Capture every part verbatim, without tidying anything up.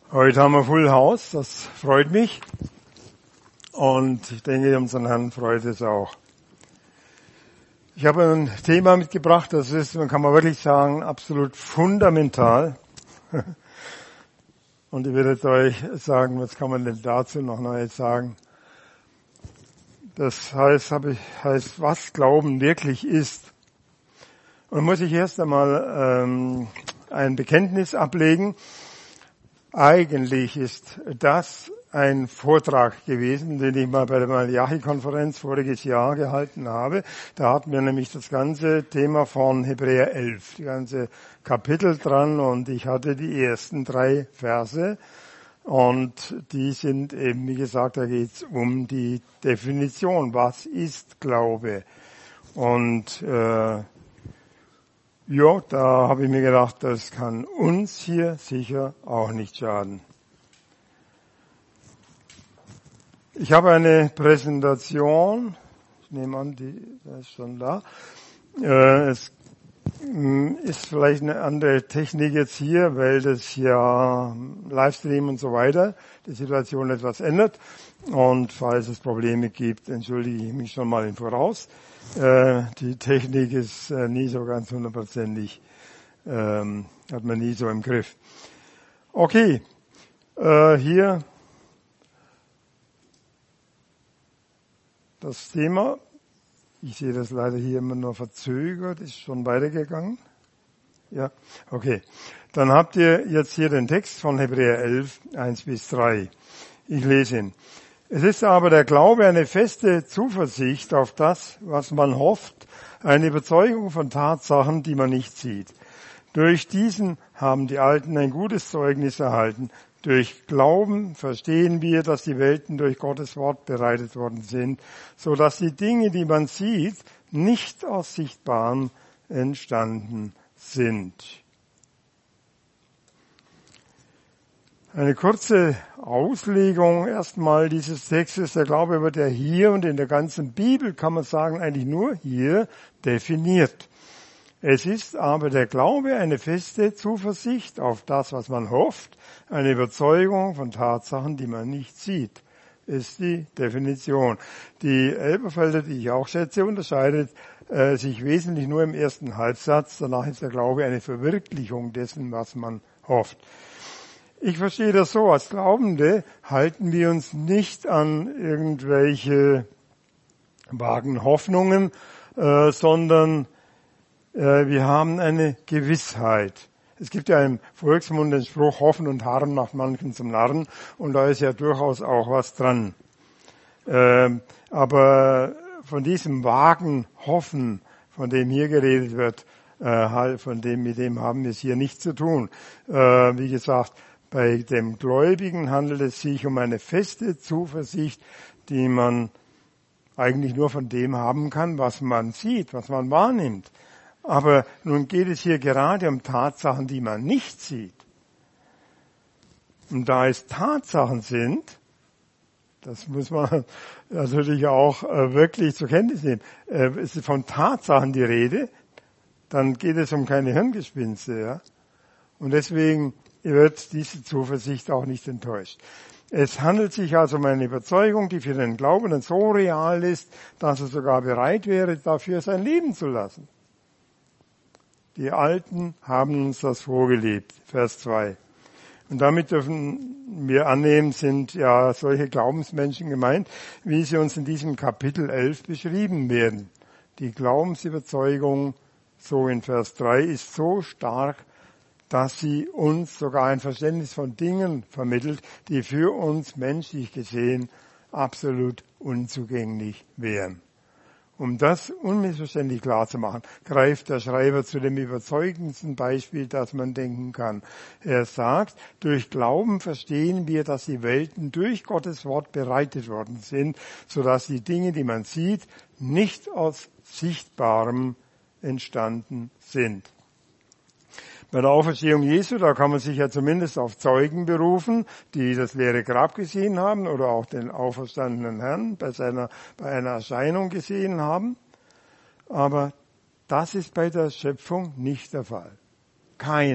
Heute haben wir Full House, das freut mich und ich denke, unseren Herrn freut es auch. Ich habe ein Thema mitgebracht, das ist, man kann mal wirklich sagen, absolut fundamental. Und ich werde euch sagen, was kann man denn dazu noch Neues sagen? Das heißt, habe ich, heißt, was Glauben wirklich ist. Und muss ich erst einmal ähm, ein Bekenntnis ablegen. Eigentlich ist das ein Vortrag gewesen, den ich mal bei der Malachi-Konferenz voriges Jahr gehalten habe. Da hatten wir nämlich das ganze Thema von Hebräer elf, die ganze Kapitel dran, und ich hatte die ersten drei Verse. Und die sind eben, wie gesagt, da geht es um die Definition. Was ist Glaube? Und äh, ja, da habe ich mir gedacht, das kann uns hier sicher auch nicht schaden. Ich habe eine Präsentation, ich nehme an, die ist schon da. Äh, es ist vielleicht eine andere Technik jetzt hier, weil das ja Livestream und so weiter die Situation etwas ändert. Und falls es Probleme gibt, entschuldige ich mich schon mal im Voraus. Äh, die Technik ist äh, nie so ganz hundertprozentig, ähm, hat man nie so im Griff. Okay, äh, hier das Thema. Ich sehe das leider hier immer nur verzögert, ist schon weitergegangen. Ja, okay. Dann habt ihr jetzt hier den Text von Hebräer elf, eins bis drei. Ich lese ihn. Es ist aber der Glaube eine feste Zuversicht auf das, was man hofft, eine Überzeugung von Tatsachen, die man nicht sieht. Durch diesen haben die Alten ein gutes Zeugnis erhalten. Durch Glauben verstehen wir, dass die Welten durch Gottes Wort bereitet worden sind, so dass die Dinge, die man sieht, nicht aus Sichtbarem entstanden sind. Eine kurze Auslegung erstmal dieses Textes. Der Glaube wird ja hier und in der ganzen Bibel, kann man sagen, eigentlich nur hier definiert. Es ist aber der Glaube eine feste Zuversicht auf das, was man hofft, eine Überzeugung von Tatsachen, die man nicht sieht, ist die Definition. Die Elberfelder, die ich auch schätze, unterscheidet äh, sich wesentlich nur im ersten Halbsatz. Danach ist der Glaube eine Verwirklichung dessen, was man hofft. Ich verstehe das so, als Glaubende halten wir uns nicht an irgendwelche vagen Hoffnungen, äh, sondern äh, wir haben eine Gewissheit. Es gibt ja im Volksmund den Spruch, Hoffen und Harren macht manchen zum Narren, und da ist ja durchaus auch was dran. Ähm, aber von diesem vagen Hoffen, von dem hier geredet wird, äh, von dem, mit dem haben wir es hier nichts zu tun. Äh, wie gesagt, bei dem Gläubigen handelt es sich um eine feste Zuversicht, die man eigentlich nur von dem haben kann, was man sieht, was man wahrnimmt. Aber nun geht es hier gerade um Tatsachen, die man nicht sieht. Und da es Tatsachen sind, das muss man natürlich auch wirklich zur Kenntnis nehmen, es ist von Tatsachen die Rede, dann geht es um keine Hirngespinste, ja. Und deswegen wird diese Zuversicht auch nicht enttäuscht. Es handelt sich also um eine Überzeugung, die für den Glaubenden so real ist, dass er sogar bereit wäre, dafür sein Leben zu lassen. Die Alten haben uns das vorgelebt, Vers zwei. Und damit dürfen wir annehmen, sind ja solche Glaubensmenschen gemeint, wie sie uns in diesem Kapitel elf beschrieben werden. Die Glaubensüberzeugung, so in Vers drei, ist so stark, dass sie uns sogar ein Verständnis von Dingen vermittelt, die für uns menschlich gesehen absolut unzugänglich wären. Um das unmissverständlich klar zu machen, greift der Schreiber zu dem überzeugendsten Beispiel, das man denken kann. Er sagt, durch Glauben verstehen wir, dass die Welten durch Gottes Wort bereitet worden sind, sodass die Dinge, die man sieht, nicht aus Sichtbarem entstanden sind. Bei der Auferstehung Jesu, da kann man sich ja zumindest auf Zeugen berufen, die das leere Grab gesehen haben oder auch den auferstandenen Herrn bei seiner, bei einer Erscheinung gesehen haben. Aber das ist bei der Schöpfung nicht der Fall. Keiner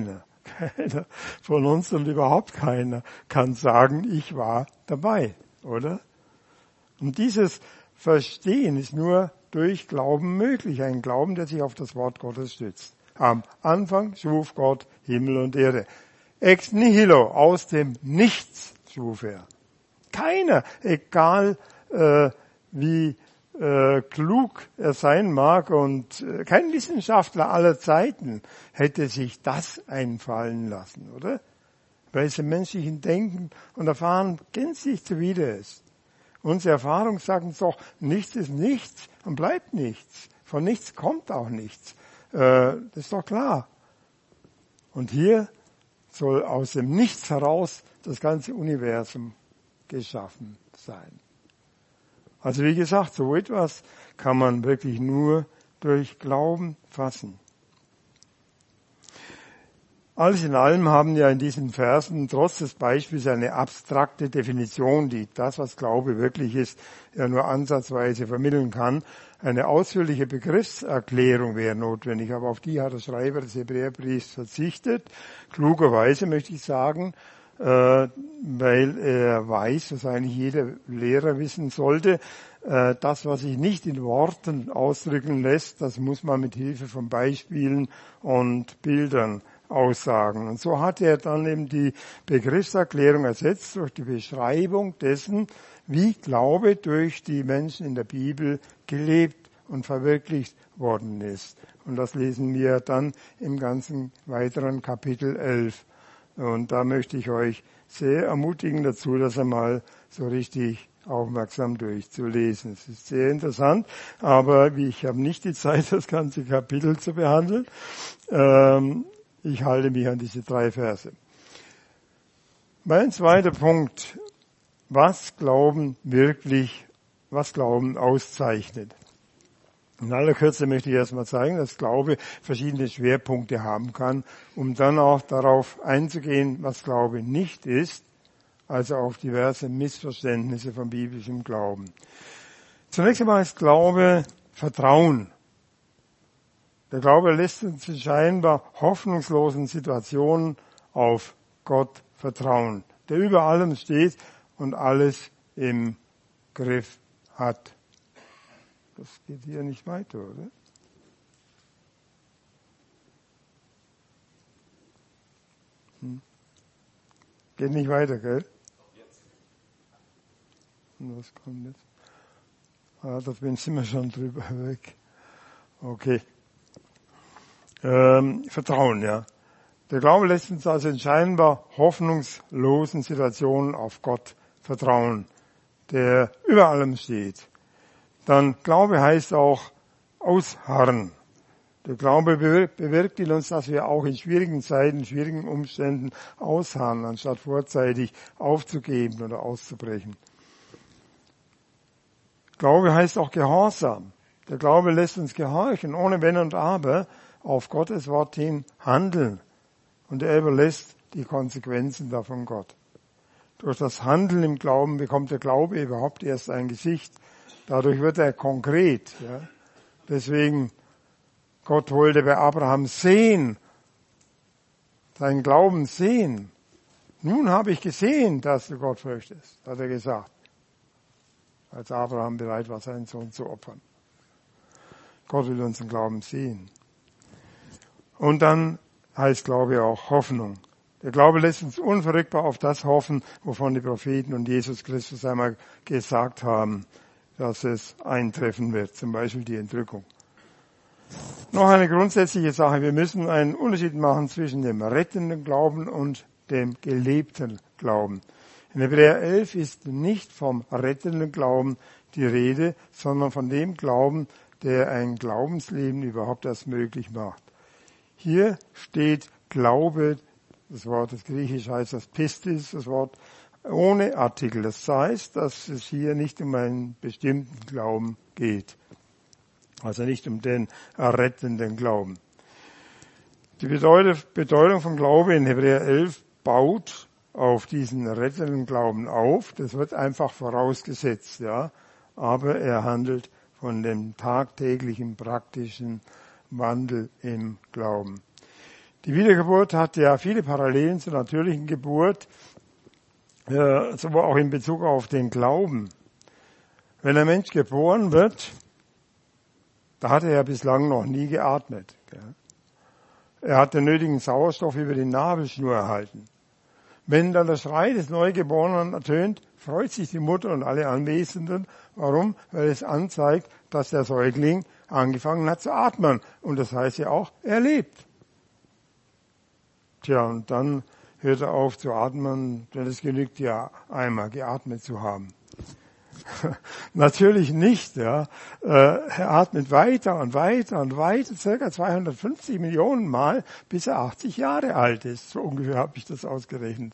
Keiner von uns und überhaupt keiner kann sagen, ich war dabei, oder? Und dieses Verstehen ist nur durch Glauben möglich. Ein Glauben, der sich auf das Wort Gottes stützt. Am Anfang schuf Gott Himmel und Erde. Ex nihilo, aus dem Nichts schuf er. Keiner, egal äh, wie äh, klug er sein mag und äh, kein Wissenschaftler aller Zeiten hätte sich das einfallen lassen, oder? Weil es im menschlichen Denken und Erfahren gänzlich zuwider ist. Unsere Erfahrung sagt uns doch, nichts ist nichts und bleibt nichts. Von nichts kommt auch nichts. Äh, das ist doch klar. Und hier soll aus dem Nichts heraus das ganze Universum geschaffen sein. Also wie gesagt, so etwas kann man wirklich nur durch Glauben fassen. Alles in allem haben ja in diesen Versen trotz des Beispiels eine abstrakte Definition, die das, was Glaube wirklich ist, ja nur ansatzweise vermitteln kann. Eine ausführliche Begriffserklärung wäre notwendig, aber auf die hat der Schreiber des Hebräerbriefs verzichtet. Klugerweise möchte ich sagen, äh, weil er weiß, was eigentlich jeder Lehrer wissen sollte, äh, das, was sich nicht in Worten ausdrücken lässt, das muss man mit Hilfe von Beispielen und Bildern aussagen. Und so hat er dann eben die Begriffserklärung ersetzt durch die Beschreibung dessen, wie Glaube durch die Menschen in der Bibel gelebt und verwirklicht worden ist. Und das lesen wir dann im ganzen weiteren Kapitel elf. Und da möchte ich euch sehr ermutigen dazu, das einmal so richtig aufmerksam durchzulesen. Es ist sehr interessant, aber ich habe nicht die Zeit, das ganze Kapitel zu behandeln. Ähm, ich halte mich an diese drei Verse. Mein zweiter Punkt, was Glauben wirklich, was Glauben auszeichnet. In aller Kürze möchte ich erstmal zeigen, dass Glaube verschiedene Schwerpunkte haben kann, um dann auch darauf einzugehen, was Glaube nicht ist, also auf diverse Missverständnisse von biblischem Glauben. Zunächst einmal ist Glaube Vertrauen. Der Glaube lässt uns in scheinbar hoffnungslosen Situationen auf Gott vertrauen, der über allem steht und alles im Griff hat. Das geht hier nicht weiter, oder? Hm. Geht nicht weiter, gell? Und was kommt jetzt? Ah, da sind wir schon drüber weg. Okay. Ähm, Vertrauen, ja. Der Glaube lässt uns also in scheinbar hoffnungslosen Situationen auf Gott vertrauen, der über allem steht. Dann Glaube heißt auch ausharren. Der Glaube bewirkt in uns, dass wir auch in schwierigen Zeiten, schwierigen Umständen ausharren, anstatt vorzeitig aufzugeben oder auszubrechen. Glaube heißt auch Gehorsam. Der Glaube lässt uns gehorchen, ohne Wenn und Aber, auf Gottes Wort hin handeln. Und er überlässt die Konsequenzen davon Gott. Durch das Handeln im Glauben bekommt der Glaube überhaupt erst ein Gesicht. Dadurch wird er konkret. Ja. Deswegen, Gott wollte bei Abraham sehen, seinen Glauben sehen. Nun habe ich gesehen, dass du Gott fürchtest, hat er gesagt, als Abraham bereit war, seinen Sohn zu opfern. Gott will unseren Glauben sehen. Und dann heißt Glaube auch Hoffnung. Der Glaube lässt uns unverrückbar auf das hoffen, wovon die Propheten und Jesus Christus einmal gesagt haben, dass es eintreffen wird, zum Beispiel die Entrückung. Noch eine grundsätzliche Sache. Wir müssen einen Unterschied machen zwischen dem rettenden Glauben und dem gelebten Glauben. In Hebräer elf ist nicht vom rettenden Glauben die Rede, sondern von dem Glauben, der ein Glaubensleben überhaupt erst möglich macht. Hier steht Glaube, das Wort, das Griechisch heißt das Pistis, das Wort ohne Artikel. Das heißt, dass es hier nicht um einen bestimmten Glauben geht. Also nicht um den errettenden Glauben. Die Bedeutung von Glaube in Hebräer elf baut auf diesen rettenden Glauben auf. Das wird einfach vorausgesetzt, ja. Aber er handelt von dem tagtäglichen, praktischen Wandel im Glauben. Die Wiedergeburt hat ja viele Parallelen zur natürlichen Geburt, äh, so auch in Bezug auf den Glauben. Wenn ein Mensch geboren wird, da hat er ja bislang noch nie geatmet. Gell? Er hat den nötigen Sauerstoff über die Nabelschnur erhalten. Wenn dann der Schrei des Neugeborenen ertönt, freut sich die Mutter und alle Anwesenden. Warum? Weil es anzeigt, dass der Säugling angefangen hat zu atmen. Und das heißt ja auch, er lebt. Tja, und dann hört er auf zu atmen, denn es genügt ja einmal geatmet zu haben. Natürlich nicht, ja. Er atmet weiter und weiter und weiter, circa zweihundertfünfzig Millionen Mal, bis er achtzig Jahre alt ist. So ungefähr habe ich das ausgerechnet.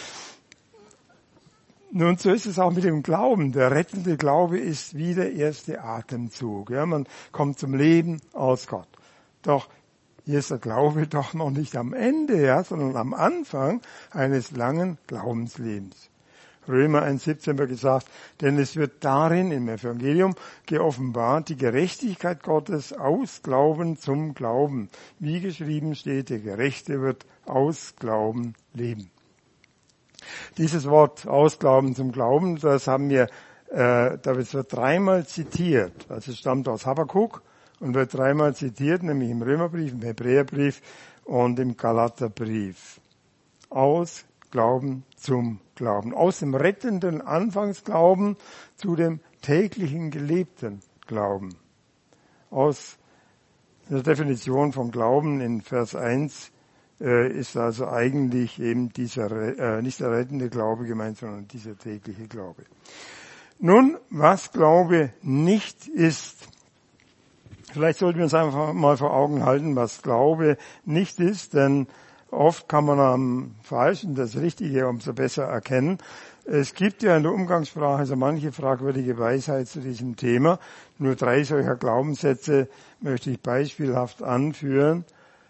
Nun, so ist es auch mit dem Glauben. Der rettende Glaube ist wie der erste Atemzug. Ja, man kommt zum Leben aus Gott. Doch hier ist der Glaube doch noch nicht am Ende, ja, sondern am Anfang eines langen Glaubenslebens. Römer eins siebzehn wird gesagt, denn es wird darin im Evangelium geoffenbart die Gerechtigkeit Gottes aus Glauben zum Glauben. Wie geschrieben steht, der Gerechte wird aus Glauben leben. Dieses Wort aus Glauben zum Glauben, das haben wir, äh, das wird dreimal zitiert. Also es stammt aus Habakkuk und wird dreimal zitiert, nämlich im Römerbrief, im Hebräerbrief und im Galaterbrief. Aus Glauben zum Glauben. Aus dem rettenden Anfangsglauben zu dem täglichen gelebten Glauben. Aus der Definition von Glauben in Vers eins äh, ist also eigentlich eben dieser, äh, nicht der rettende Glaube gemeint, sondern dieser tägliche Glaube. Nun, was Glaube nicht ist. Vielleicht sollten wir uns einfach mal vor Augen halten, was Glaube nicht ist, denn oft kann man am Falschen das Richtige umso besser erkennen. Es gibt ja in der Umgangssprache so manche fragwürdige Weisheit zu diesem Thema. Nur drei solcher Glaubenssätze möchte ich beispielhaft anführen.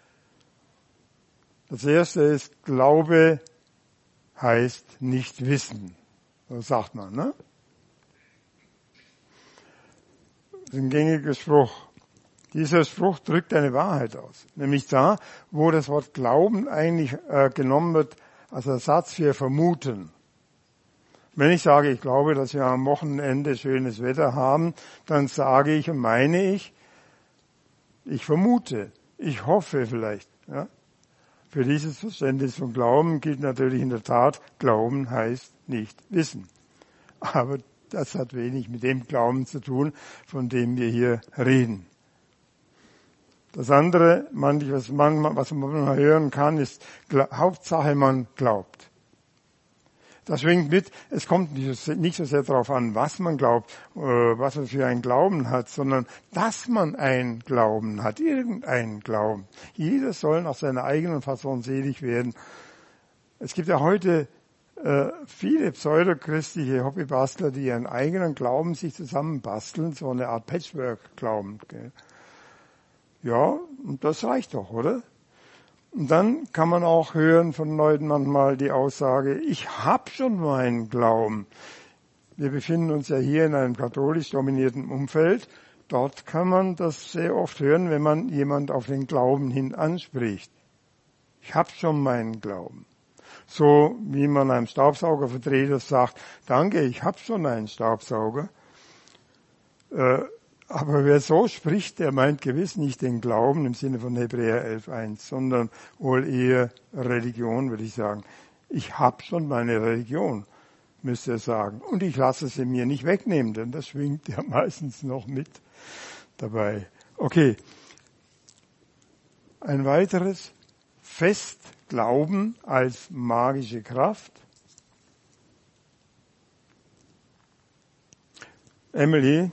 Das erste ist, Glaube heißt nicht wissen. So sagt man, ne? Das ist ein gängiger Spruch. Dieser Spruch drückt eine Wahrheit aus. Nämlich da, wo das Wort Glauben eigentlich äh, genommen wird als Ersatz für vermuten. Wenn ich sage, ich glaube, dass wir am Wochenende schönes Wetter haben, dann sage ich und meine ich, ich vermute, ich hoffe vielleicht. Ja? Für dieses Verständnis von Glauben gilt natürlich in der Tat, Glauben heißt nicht wissen. Aber das hat wenig mit dem Glauben zu tun, von dem wir hier reden. Das andere, was man, was man hören kann, ist, Hauptsache man glaubt. Das schwingt mit, es kommt nicht so sehr darauf an, was man glaubt, was man für einen Glauben hat, sondern dass man einen Glauben hat, irgendeinen Glauben. Jeder soll nach seiner eigenen Fasson selig werden. Es gibt ja heute äh, viele pseudochristliche Hobbybastler, die ihren eigenen Glauben sich zusammenbasteln, so eine Art Patchwork-Glauben. Gell? Ja, und das reicht doch, oder? Und dann kann man auch hören von Leuten manchmal die Aussage, ich habe schon meinen Glauben. Wir befinden uns ja hier in einem katholisch dominierten Umfeld. Dort kann man das sehr oft hören, wenn man jemand auf den Glauben hin anspricht. Ich habe schon meinen Glauben. So wie man einem Staubsaugervertreter sagt, danke, ich habe schon einen Staubsauger. Äh, Aber wer so spricht, der meint gewiss nicht den Glauben im Sinne von Hebräer elf eins, sondern wohl eher Religion, würde ich sagen. Ich habe schon meine Religion, müsste er sagen. Und ich lasse sie mir nicht wegnehmen, denn das schwingt ja meistens noch mit dabei. Okay. Ein weiteres, fest Glauben als magische Kraft. Emily,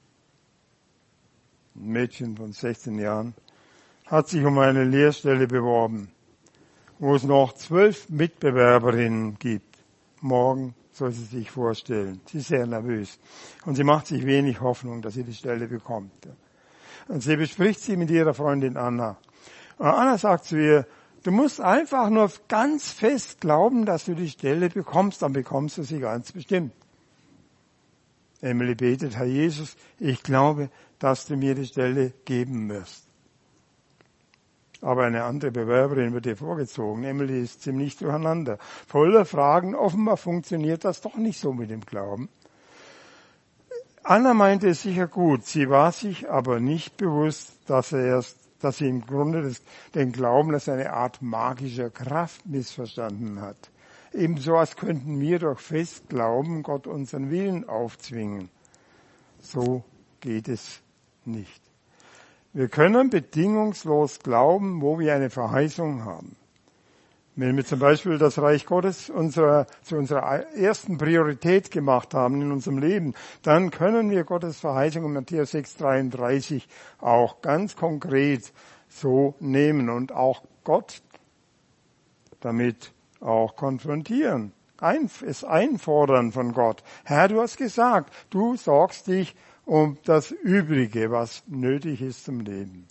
ein Mädchen von sechzehn Jahren, hat sich um eine Lehrstelle beworben, wo es noch zwölf Mitbewerberinnen gibt. Morgen soll sie sich vorstellen. Sie ist sehr nervös. Und sie macht sich wenig Hoffnung, dass sie die Stelle bekommt. Und sie bespricht sie mit ihrer Freundin Anna. Und Anna sagt zu ihr, du musst einfach nur ganz fest glauben, dass du die Stelle bekommst, dann bekommst du sie ganz bestimmt. Emily betet, Herr Jesus, ich glaube, dass du mir die Stelle geben wirst. Aber eine andere Bewerberin wird ihr vorgezogen. Emily ist ziemlich durcheinander. Voller Fragen. Offenbar funktioniert das doch nicht so mit dem Glauben. Anna meinte es sicher gut. Sie war sich aber nicht bewusst, dass er erst, dass sie im Grunde das, den Glauben als eine Art magischer Kraft missverstanden hat. Ebenso als könnten wir durch fest Glauben Gott unseren Willen aufzwingen. So geht es nicht. Wir können bedingungslos glauben, wo wir eine Verheißung haben. Wenn wir zum Beispiel das Reich Gottes unserer, zu unserer ersten Priorität gemacht haben in unserem Leben, dann können wir Gottes Verheißung in Matthäus sechs dreiunddreißig auch ganz konkret so nehmen und auch Gott damit auch konfrontieren. Ein, es einfordern von Gott. Herr, du hast gesagt, du sorgst dich um das Übrige, was nötig ist zum Leben.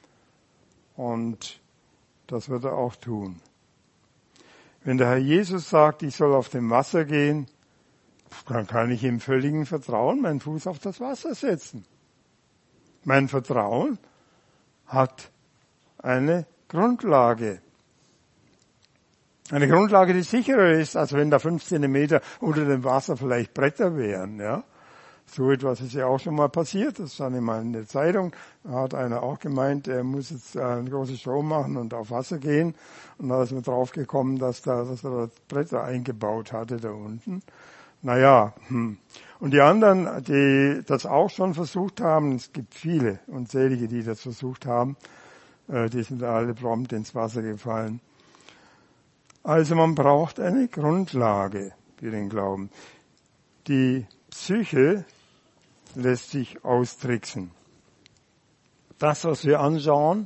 Und das wird er auch tun. Wenn der Herr Jesus sagt, ich soll auf dem Wasser gehen, dann kann ich im völligen Vertrauen meinen Fuß auf das Wasser setzen. Mein Vertrauen hat eine Grundlage. Eine Grundlage, die sicherer ist, als wenn da fünf Zentimeter unter dem Wasser vielleicht Bretter wären, ja. So etwas ist ja auch schon mal passiert. Das stand einmal in der Zeitung. Da hat einer auch gemeint, er muss jetzt eine große Show machen und auf Wasser gehen. Und da ist man drauf gekommen, dass, da, dass er da Bretter eingebaut hatte da unten. Naja, hm. Und die anderen, die das auch schon versucht haben, es gibt viele unzählige, die das versucht haben, die sind alle prompt ins Wasser gefallen. Also man braucht eine Grundlage für den Glauben. Die Psyche lässt sich austricksen. Das, was wir anschauen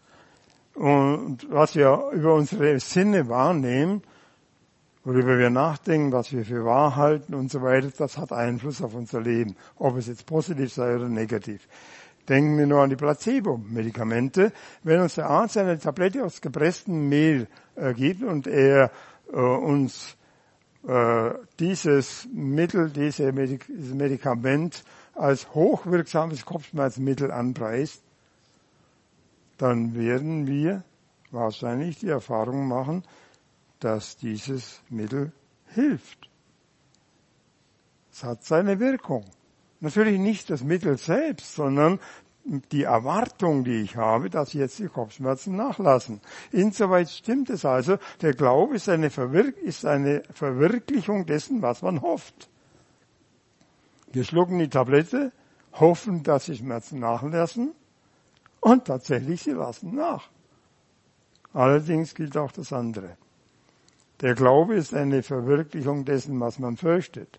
und was wir über unsere Sinne wahrnehmen, worüber wir nachdenken, was wir für wahr halten und so weiter, das hat Einfluss auf unser Leben, ob es jetzt positiv sei oder negativ. Denken wir nur an die Placebo-Medikamente. Wenn uns der Arzt eine Tablette aus gepresstem Mehl äh, gibt und er äh, uns äh, dieses Mittel, diese Medik- dieses Medikament als hochwirksames Kopfschmerzmittel anpreist, dann werden wir wahrscheinlich die Erfahrung machen, dass dieses Mittel hilft. Es hat seine Wirkung. Natürlich nicht das Mittel selbst, sondern die Erwartung, die ich habe, dass jetzt die Kopfschmerzen nachlassen. Insoweit stimmt es also, der Glaube ist eine, Verwirk- ist eine Verwirklichung dessen, was man hofft. Wir schlucken die Tablette, hoffen, dass die Schmerzen nachlassen und tatsächlich, sie lassen nach. Allerdings gilt auch das andere. Der Glaube ist eine Verwirklichung dessen, was man fürchtet.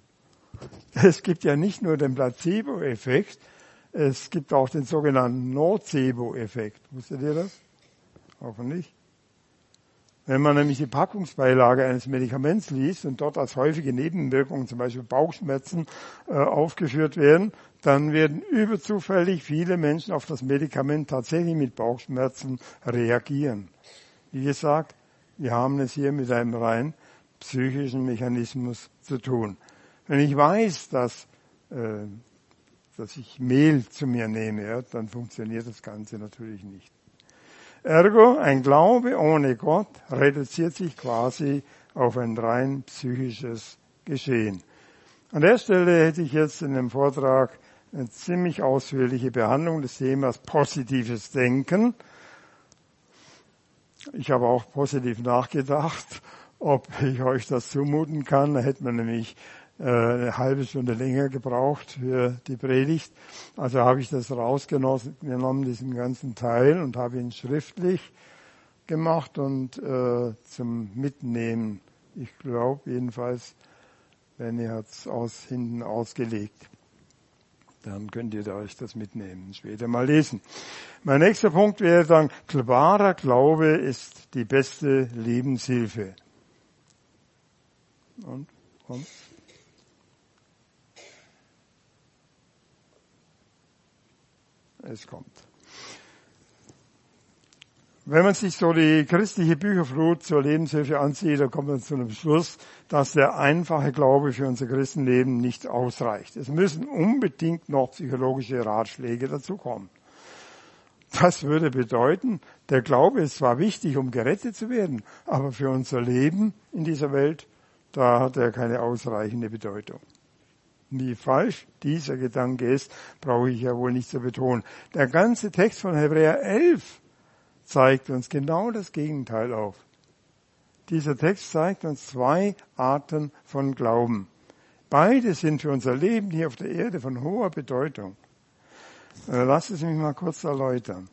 Es gibt ja nicht nur den Placebo-Effekt, es gibt auch den sogenannten Nocebo-Effekt. Wusstet ihr das? Hoffentlich. Wenn man nämlich die Packungsbeilage eines Medikaments liest und dort als häufige Nebenwirkungen zum Beispiel Bauchschmerzen äh, aufgeführt werden, dann werden überzufällig viele Menschen auf das Medikament tatsächlich mit Bauchschmerzen reagieren. Wie gesagt, wir haben es hier mit einem rein psychischen Mechanismus zu tun. Wenn ich weiß, dass, äh, dass ich Mehl zu mir nehme, ja, dann funktioniert das Ganze natürlich nicht. Ergo, ein Glaube ohne Gott reduziert sich quasi auf ein rein psychisches Geschehen. An der Stelle hätte ich jetzt in dem Vortrag eine ziemlich ausführliche Behandlung des Themas positives Denken. Ich habe auch positiv nachgedacht, ob ich euch das zumuten kann. Da hätte man nämlich eine halbe Stunde länger gebraucht für die Predigt. Also habe ich das rausgenommen, diesen ganzen Teil, und habe ihn schriftlich gemacht und äh, zum Mitnehmen. Ich glaube jedenfalls, Benny hat es aus, hinten ausgelegt. Dann könnt ihr euch das mitnehmen, später mal lesen. Mein nächster Punkt wäre dann, wahrer Glaube ist die beste Lebenshilfe. Und, und? Es kommt. Wenn man sich so die christliche Bücherflut zur Lebenshilfe ansieht, dann kommt man zu dem Schluss, dass der einfache Glaube für unser Christenleben nicht ausreicht. Es müssen unbedingt noch psychologische Ratschläge dazukommen. Das würde bedeuten, der Glaube ist zwar wichtig, um gerettet zu werden, aber für unser Leben in dieser Welt, da hat er keine ausreichende Bedeutung. Wie falsch dieser Gedanke ist, brauche ich ja wohl nicht zu betonen. Der ganze Text von Hebräer elf zeigt uns genau das Gegenteil auf. Dieser Text zeigt uns zwei Arten von Glauben. Beide sind für unser Leben hier auf der Erde von hoher Bedeutung. Lasst es mich mal kurz erläutern.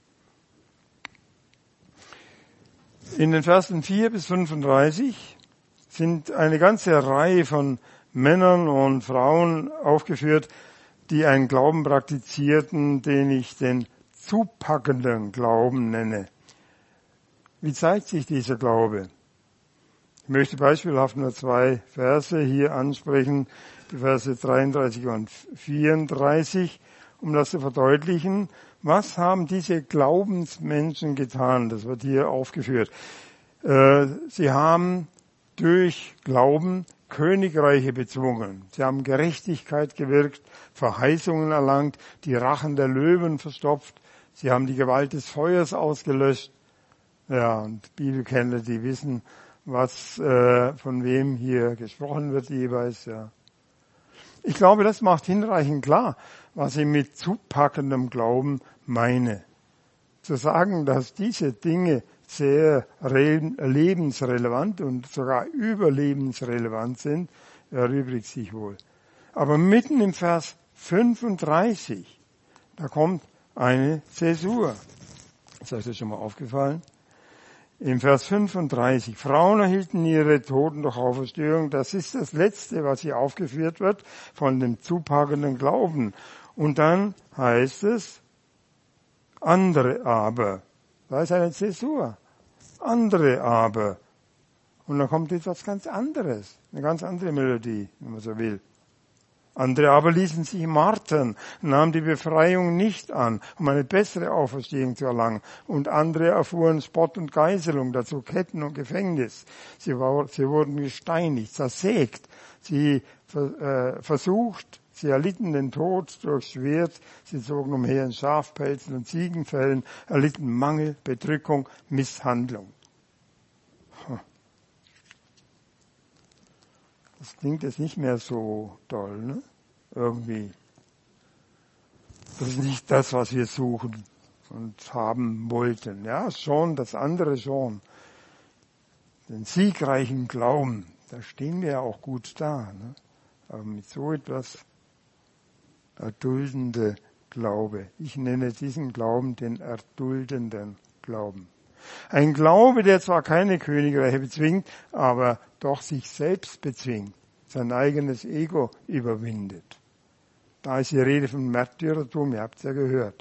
In den Versen vier bis fünfunddreißig sind eine ganze Reihe von Männern und Frauen aufgeführt, die einen Glauben praktizierten, den ich den zupackenden Glauben nenne. Wie zeigt sich dieser Glaube? Ich möchte beispielhaft nur zwei Verse hier ansprechen, die Verse dreiunddreißig und vierunddreißig, um das zu verdeutlichen. Was haben diese Glaubensmenschen getan? Das wird hier aufgeführt. Sie haben durch Glauben Königreiche bezwungen. Sie haben Gerechtigkeit gewirkt, Verheißungen erlangt, die Rachen der Löwen verstopft. Sie haben die Gewalt des Feuers ausgelöscht. Ja, und Bibelkenner, die wissen, was äh, von wem hier gesprochen wird jeweils. Ja. Ich glaube, das macht hinreichend klar, was ich mit zupackendem Glauben meine. Zu sagen, dass diese Dinge sehr lebensrelevant und sogar überlebensrelevant sind, erübrigt sich wohl. Aber mitten im Vers fünfunddreißig, da kommt eine Zäsur. Ist euch das schon mal aufgefallen? Im Vers fünfunddreißig, Frauen erhielten ihre Toten durch Auferstehung. Das ist das Letzte, was hier aufgeführt wird von dem zupackenden Glauben. Und dann heißt es, andere aber. Da ist eine Zäsur. Andere aber. Und dann kommt etwas ganz anderes. Eine ganz andere Melodie, wenn man so will. Andere aber ließen sich martern, nahmen die Befreiung nicht an, um eine bessere Auferstehung zu erlangen. Und andere erfuhren Spott und Geißelung, dazu Ketten und Gefängnis. Sie, war, sie wurden gesteinigt, zersägt, sie äh, versucht, sie erlitten den Tod durch Schwert, sie zogen umher in Schafpelzen und Ziegenfällen, erlitten Mangel, Bedrückung, Misshandlung. Das klingt jetzt nicht mehr so toll, ne? Irgendwie. Das ist nicht das, was wir suchen und haben wollten. Ja, schon, das andere schon. Den siegreichen Glauben, da stehen wir ja auch gut da, ne? Aber mit so etwas erduldende Glaube. Ich nenne diesen Glauben den erduldenden Glauben. Ein Glaube, der zwar keine Königreiche bezwingt, aber doch sich selbst bezwingt, sein eigenes Ego überwindet. Da ist die Rede von Märtyrertum, ihr habt es ja gehört.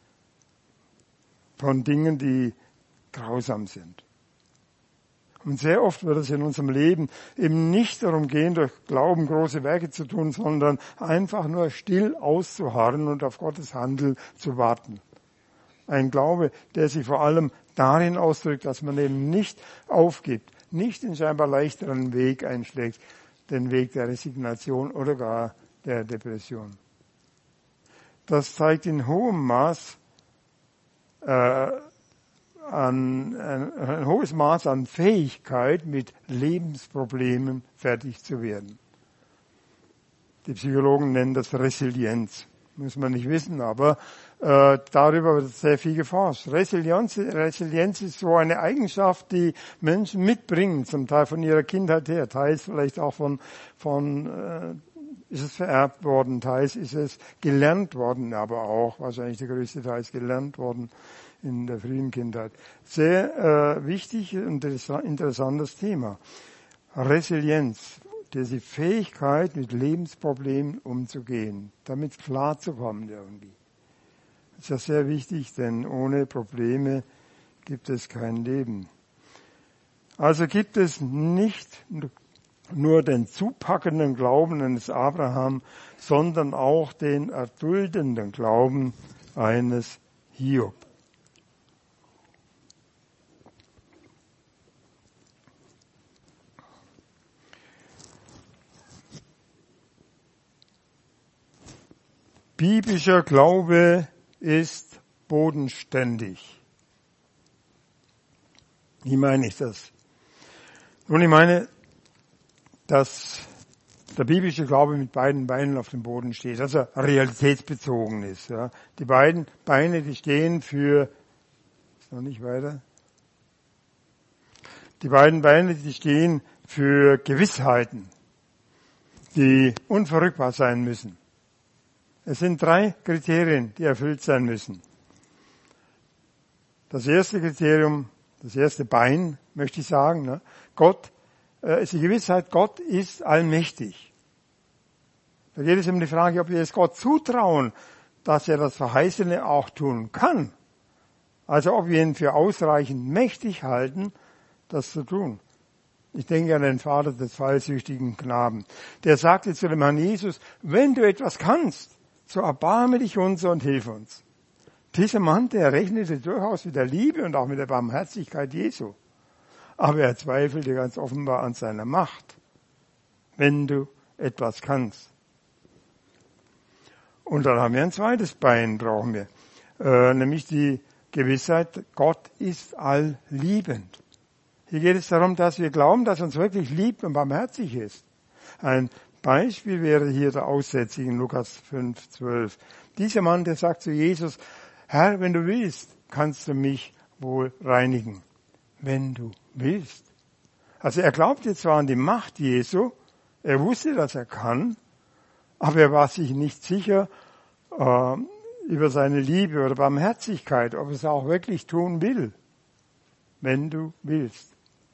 Von Dingen, die grausam sind. Und sehr oft wird es in unserem Leben eben nicht darum gehen, durch Glauben große Werke zu tun, sondern einfach nur still auszuharren und auf Gottes Handeln zu warten. Ein Glaube, der sich vor allem darin ausdrückt, dass man eben nicht aufgibt, nicht den scheinbar leichteren Weg einschlägt, den Weg der Resignation oder gar der Depression. Das zeigt in hohem Maß äh, an, ein, ein hohes Maß an Fähigkeit, mit Lebensproblemen fertig zu werden. Die Psychologen nennen das Resilienz. Muss man nicht wissen, aber äh, darüber wird sehr viel geforscht. Resilienz, Resilienz ist so eine Eigenschaft, die Menschen mitbringen, zum Teil von ihrer Kindheit her, teils vielleicht auch von, von äh, ist es vererbt worden, teils ist es gelernt worden, aber auch wahrscheinlich der größte Teil ist gelernt worden in der frühen Kindheit. Sehr äh, wichtig und interessantes Thema. Resilienz. Diese Fähigkeit, mit Lebensproblemen umzugehen, damit klarzukommen irgendwie. Das ist ja sehr wichtig, denn ohne Probleme gibt es kein Leben. Also gibt es nicht nur den zupackenden Glauben eines Abraham, sondern auch den erduldenden Glauben eines Hiob. Biblischer Glaube ist bodenständig. Wie meine ich das? Nun, ich meine, dass der biblische Glaube mit beiden Beinen auf dem Boden steht, dass er realitätsbezogen ist. Ja. Die beiden Beine, die stehen für, ist noch nicht weiter, die beiden Beine, die stehen für Gewissheiten, die unverrückbar sein müssen. Es sind drei Kriterien, die erfüllt sein müssen. Das erste Kriterium, das erste Bein, möchte ich sagen, ne? Gott, äh, ist die Gewissheit, Gott ist allmächtig. Da geht es um die Frage, ob wir es Gott zutrauen, dass er das Verheißene auch tun kann. Also ob wir ihn für ausreichend mächtig halten, das zu tun. Ich denke an den Vater des fallsüchtigen Knaben. Der sagte zu dem Herrn Jesus, wenn du etwas kannst, so erbarme dich unser und hilf uns. Dieser Mann, der rechnete durchaus mit der Liebe und auch mit der Barmherzigkeit Jesu. Aber er zweifelte ganz offenbar an seiner Macht. Wenn du etwas kannst. Und dann haben wir ein zweites Bein, brauchen wir. Äh, nämlich die Gewissheit, Gott ist allliebend. Hier geht es darum, dass wir glauben, dass er uns wirklich liebt und barmherzig ist. Ein Beispiel wäre hier der Aussätzige in Lukas fünf, zwölf. Dieser Mann, der sagt zu Jesus, Herr, wenn du willst, kannst du mich wohl reinigen. Wenn du willst. Also er glaubte zwar an die Macht Jesu, er wusste, dass er kann, aber er war sich nicht sicher äh, über seine Liebe oder Barmherzigkeit, ob er es auch wirklich tun will. Wenn du willst.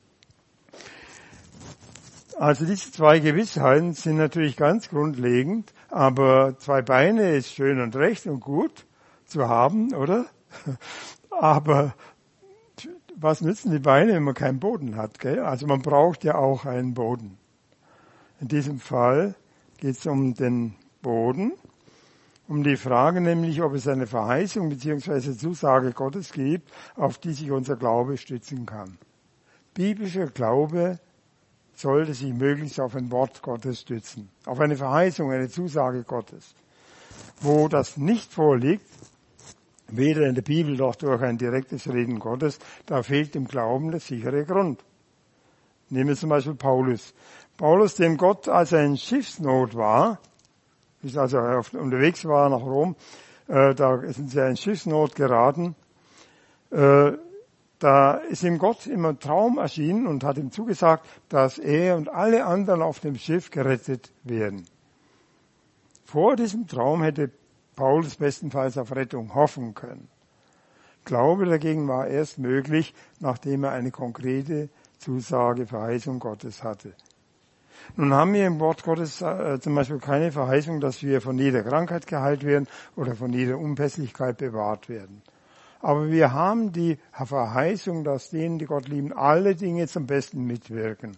Also diese zwei Gewissheiten sind natürlich ganz grundlegend, aber zwei Beine ist schön und recht und gut zu haben, oder? Aber was nützen die Beine, wenn man keinen Boden hat, gell? Also man braucht ja auch einen Boden. In diesem Fall geht es um den Boden, um die Frage nämlich, ob es eine Verheißung bzw. Zusage Gottes gibt, auf die sich unser Glaube stützen kann. Biblischer Glaube sollte sich möglichst auf ein Wort Gottes stützen, auf eine Verheißung, eine Zusage Gottes. Wo das nicht vorliegt, weder in der Bibel noch durch ein direktes Reden Gottes, da fehlt dem Glauben der sichere Grund. Nehmen wir zum Beispiel Paulus. Paulus, dem Gott, als er in Schiffsnot war, als er auf, unterwegs war nach Rom, äh, da sind sie in Schiffsnot geraten, äh, da ist ihm Gott im Traum erschienen und hat ihm zugesagt, dass er und alle anderen auf dem Schiff gerettet werden. Vor diesem Traum hätte Paulus bestenfalls auf Rettung hoffen können. Glaube dagegen war erst möglich, nachdem er eine konkrete Zusage, Verheißung Gottes hatte. Nun haben wir im Wort Gottes äh, zum Beispiel keine Verheißung, dass wir von jeder Krankheit geheilt werden oder von jeder Unpässlichkeit bewahrt werden. Aber wir haben die Verheißung, dass denen, die Gott lieben, alle Dinge zum Besten mitwirken.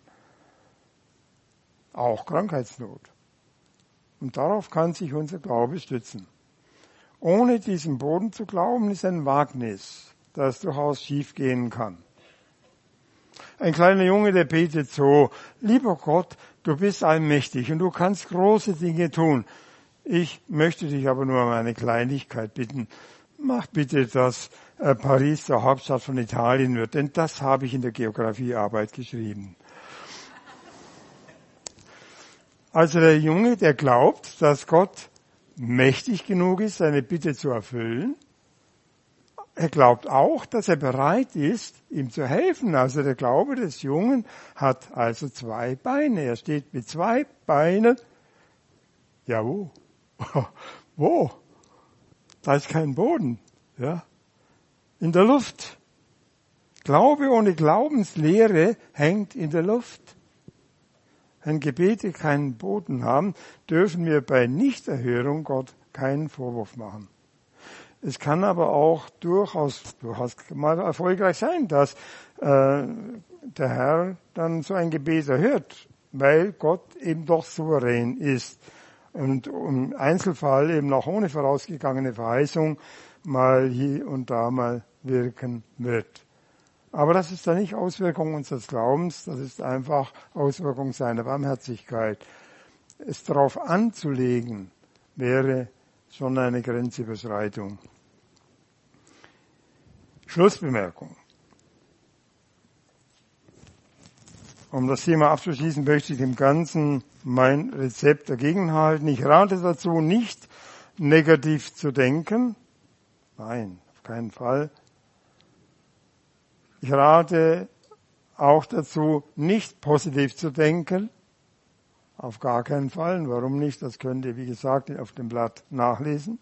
Auch Krankheitsnot. Und darauf kann sich unser Glaube stützen. Ohne diesen Boden zu glauben, ist ein Wagnis, das durchaus schiefgehen kann. Ein kleiner Junge, der betet so, lieber Gott, du bist allmächtig und du kannst große Dinge tun. Ich möchte dich aber nur um eine Kleinigkeit bitten. Mach bitte, dass äh, Paris zur Hauptstadt von Italien wird, denn das habe ich in der Geografiearbeit geschrieben. Also der Junge, der glaubt, dass Gott mächtig genug ist, seine Bitte zu erfüllen. Er glaubt auch, dass er bereit ist, ihm zu helfen. Also der Glaube des Jungen hat also zwei Beine. Er steht mit zwei Beinen. Ja, wo? Wo? Da ist kein Boden. Ja? In der Luft. Glaube ohne Glaubenslehre hängt in der Luft. Wenn Gebete keinen Boden haben, dürfen wir bei Nichterhörung Gott keinen Vorwurf machen. Es kann aber auch durchaus, durchaus mal erfolgreich sein, dass äh, der Herr dann so ein Gebet erhört, weil Gott eben doch souverän ist und im Einzelfall eben auch ohne vorausgegangene Verheißung mal hier und da mal wirken wird. Aber das ist dann nicht Auswirkung unseres Glaubens, das ist einfach Auswirkung seiner Barmherzigkeit. Es darauf anzulegen, wäre schon eine Grenzüberschreitung. Schlussbemerkung. Um das Thema abzuschließen, möchte ich dem Ganzen mein Rezept dagegen halten. Ich rate dazu, nicht negativ zu denken. Nein, auf keinen Fall. Ich rate auch dazu, nicht positiv zu denken. Auf gar keinen Fall. Warum nicht? Das könnt ihr, wie gesagt, auf dem Blatt nachlesen.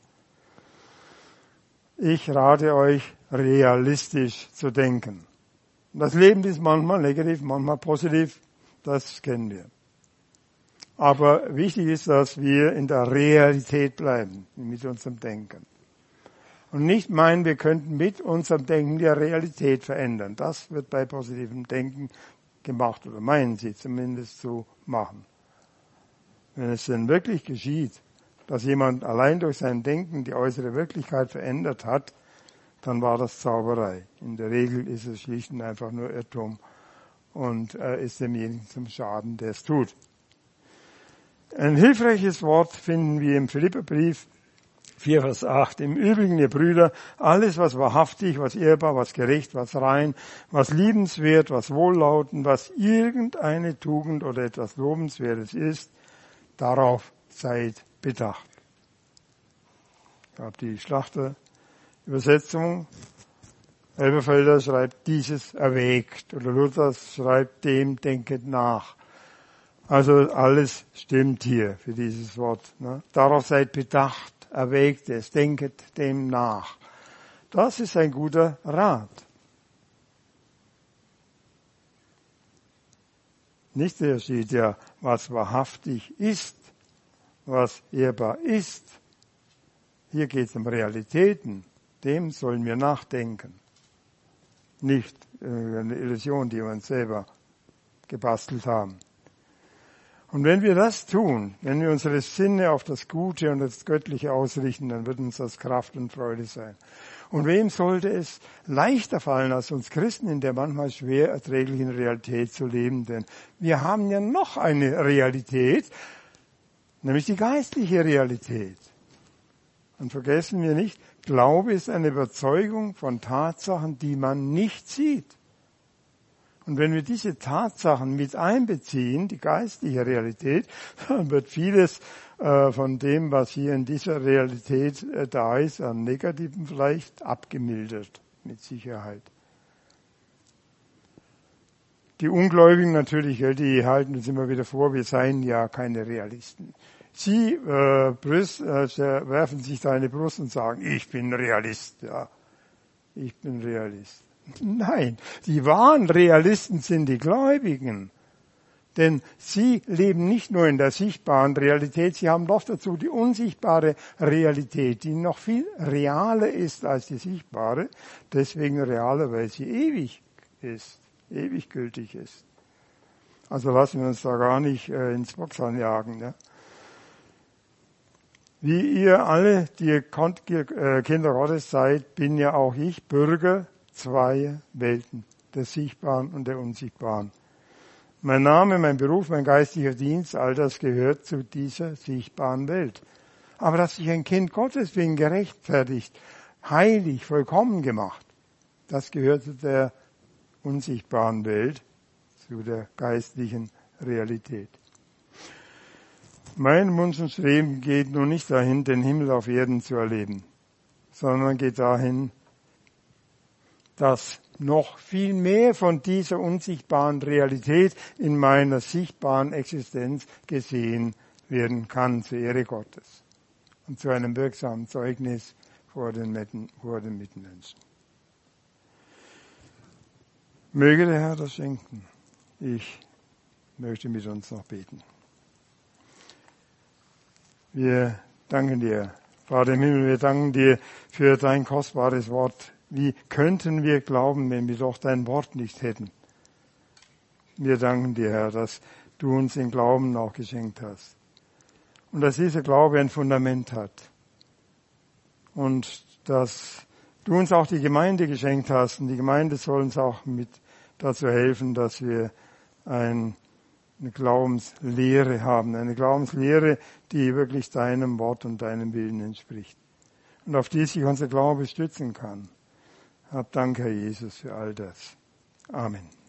Ich rate euch, realistisch zu denken. Das Leben ist manchmal negativ, manchmal positiv. Das kennen wir. Aber wichtig ist, dass wir in der Realität bleiben, mit unserem Denken. Und nicht meinen, wir könnten mit unserem Denken die Realität verändern. Das wird bei positivem Denken gemacht, oder meinen sie zumindest zu machen. Wenn es denn wirklich geschieht, dass jemand allein durch sein Denken die äußere Wirklichkeit verändert hat, dann war das Zauberei. In der Regel ist es schlicht und einfach nur Irrtum und äh, ist demjenigen zum Schaden, der es tut. Ein hilfreiches Wort finden wir im Philipperbrief vier, Vers acht. Im Übrigen, ihr Brüder, alles, was wahrhaftig, was ehrbar, was gerecht, was rein, was liebenswert, was wohllautend, was irgendeine Tugend oder etwas Lobenswertes ist, darauf seid bedacht. Ich habe die Schlachterübersetzung. Elberfelder schreibt, dieses erwägt. Oder Luther schreibt, dem denket nach. Also alles stimmt hier für dieses Wort. Ne? Darauf seid bedacht, erwägt es, denket dem nach. Das ist ein guter Rat. Nicht, da steht ja, was wahrhaftig ist, was ehrbar ist. Hier geht es um Realitäten. Dem sollen wir nachdenken. Nicht eine Illusion, die wir uns selber gebastelt haben. Und wenn wir das tun, wenn wir unsere Sinne auf das Gute und das Göttliche ausrichten, dann wird uns das Kraft und Freude sein. Und wem sollte es leichter fallen, als uns Christen in der manchmal schwer erträglichen Realität zu leben? Denn wir haben ja noch eine Realität, nämlich die geistliche Realität. Und vergessen wir nicht, Glaube ist eine Überzeugung von Tatsachen, die man nicht sieht. Und wenn wir diese Tatsachen mit einbeziehen, die geistliche Realität, dann wird vieles äh, von dem, was hier in dieser Realität äh, da ist, an Negativen vielleicht abgemildert, mit Sicherheit. Die Ungläubigen natürlich, die halten uns immer wieder vor, wir seien ja keine Realisten. Sie äh, Brüst, äh, werfen sich da in die Brust und sagen, ich bin Realist, ja, ich bin Realist. Nein, die wahren Realisten sind die Gläubigen. Denn sie leben nicht nur in der sichtbaren Realität, sie haben noch dazu die unsichtbare Realität, die noch viel realer ist als die sichtbare, deswegen realer, weil sie ewig ist, ewig gültig ist. Also lassen wir uns da gar nicht äh, ins Boxhorn jagen. Ja. Wie ihr alle, die Kinder Gottes seid, bin ja auch ich Bürger zweier Welten, der sichtbaren und der unsichtbaren. Mein Name, mein Beruf, mein geistlicher Dienst, all das gehört zu dieser sichtbaren Welt. Aber dass ich ein Kind Gottes bin, gerechtfertigt, heilig, vollkommen gemacht, das gehört zu der unsichtbaren Welt, zu der geistlichen Realität. Mein Wunsch und Streben geht nun nicht dahin, den Himmel auf Erden zu erleben, sondern geht dahin, dass noch viel mehr von dieser unsichtbaren Realität in meiner sichtbaren Existenz gesehen werden kann, zur Ehre Gottes und zu einem wirksamen Zeugnis vor den, vor den Mitmenschen. Möge der Herr das schenken. Ich möchte mit uns noch beten. Wir danken dir, Vater im Himmel, wir danken dir für dein kostbares Wort. Wie könnten wir glauben, wenn wir doch dein Wort nicht hätten? Wir danken dir, Herr, dass du uns den Glauben auch geschenkt hast. Und dass dieser Glaube ein Fundament hat. Und dass du uns auch die Gemeinde geschenkt hast. Und die Gemeinde soll uns auch mit dazu helfen, dass wir ein, eine Glaubenslehre haben. Eine Glaubenslehre, die wirklich deinem Wort und deinem Willen entspricht. Und auf die sich unser Glaube stützen kann. Hab Dank, Herr Jesus, für all das. Amen.